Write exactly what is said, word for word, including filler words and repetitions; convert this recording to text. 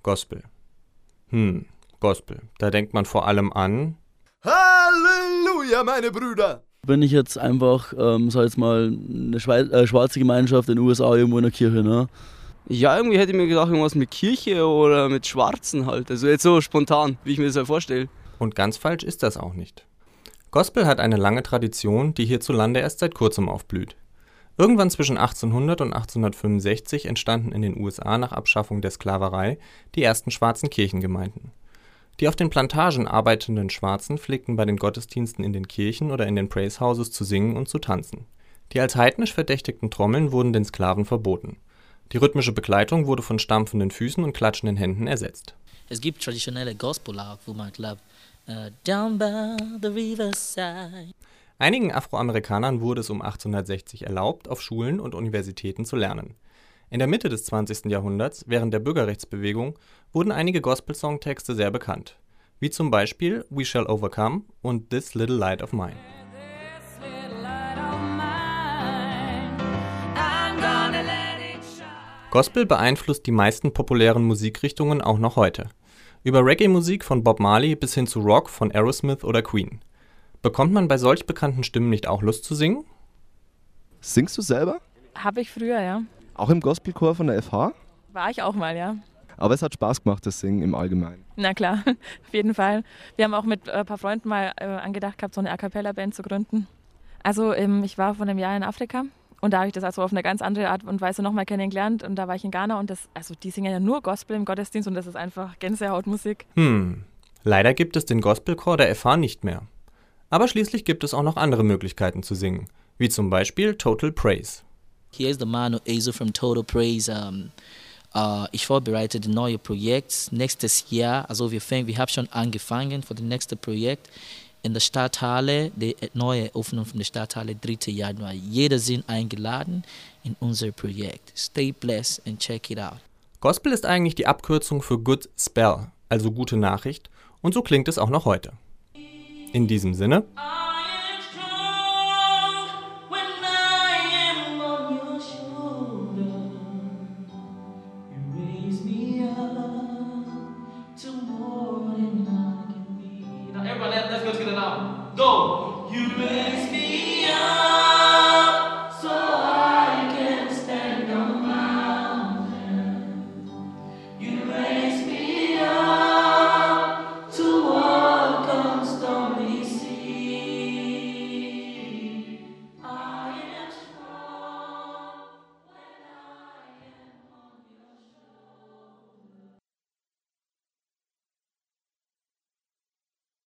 Gospel. Hm, Gospel. Da denkt man vor allem an... Halleluja, meine Brüder! Bin ich jetzt einfach, ähm, sag jetzt mal, eine Schweiz, äh, schwarze Gemeinschaft in den U S A irgendwo in der Kirche, ne? Ja, irgendwie hätte ich mir gedacht, irgendwas mit Kirche oder mit Schwarzen halt. Also jetzt so spontan, wie ich mir das halt vorstelle. Und ganz falsch ist das auch nicht. Gospel hat eine lange Tradition, die hierzulande erst seit kurzem aufblüht. Irgendwann zwischen achtzehnhundert und achtzehnhundertfünfundsechzig entstanden in den U S A nach Abschaffung der Sklaverei die ersten schwarzen Kirchengemeinden. Die auf den Plantagen arbeitenden Schwarzen pflegten bei den Gottesdiensten in den Kirchen oder in den Praise Houses zu singen und zu tanzen. Die als heidnisch verdächtigten Trommeln wurden den Sklaven verboten. Die rhythmische Begleitung wurde von stampfenden Füßen und klatschenden Händen ersetzt. Es gibt traditionelle Gospel-Lauf, wo man glaubt, uh, down by the riverside. Einigen Afroamerikanern wurde es um achtzehnhundertsechzig erlaubt, auf Schulen und Universitäten zu lernen. In der Mitte des zwanzigsten Jahrhunderts, während der Bürgerrechtsbewegung, wurden einige Gospel-Songtexte sehr bekannt, wie zum Beispiel We Shall Overcome und This Little Light of Mine. Gospel beeinflusst die meisten populären Musikrichtungen auch noch heute. Über Reggae-Musik von Bob Marley bis hin zu Rock von Aerosmith oder Queen. Bekommt man bei solch bekannten Stimmen nicht auch Lust zu singen? Singst du selber? Habe ich früher, ja. Auch im Gospelchor von der F H? War ich auch mal, ja. Aber es hat Spaß gemacht, das Singen im Allgemeinen. Na klar, auf jeden Fall. Wir haben auch mit ein paar Freunden mal äh, angedacht gehabt, so eine A-Cappella-Band zu gründen. Also ähm, ich war vor einem Jahr in Afrika und da habe ich das also auf eine ganz andere Art und Weise nochmal kennengelernt. Und da war ich in Ghana und das, also die singen ja nur Gospel im Gottesdienst und das ist einfach Gänsehautmusik. Hm, leider gibt es den Gospelchor der F H nicht mehr. Aber schließlich gibt es auch noch andere Möglichkeiten zu singen, wie zum Beispiel Total Praise. Hier ist der Manu Ezo from Total Praise. Um, uh, ich vorbereite ein neues Projekt nächstes Jahr. Also wir, fang, wir haben schon angefangen für das nächste Projekt in der Stadthalle, die neue Öffnung von der Stadthalle, dritter Januar. Jeder sind eingeladen in unser Projekt. Stay blessed and check it out. Gospel ist eigentlich die Abkürzung für Good Spell, also gute Nachricht, und so klingt es auch noch heute. In diesem Sinne...